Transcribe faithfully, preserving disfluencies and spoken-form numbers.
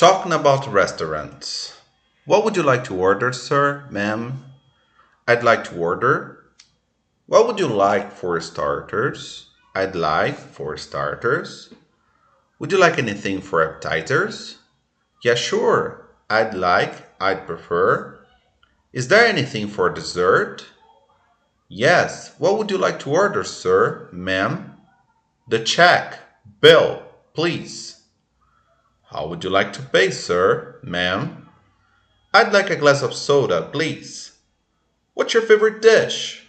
Talking about restaurants. What would you like to order, sir, ma'am? I'd like to order. What would you like for starters? I'd like for starters. Would you like anything for appetizers? Yeah, sure. I'd like, I'd prefer. Is there anything for dessert? Yes. What would you like to order, sir, ma'am? The check. Bill, please. How would you like to pay, sir, ma'am? I'd like a glass of soda, please. What's your favorite dish?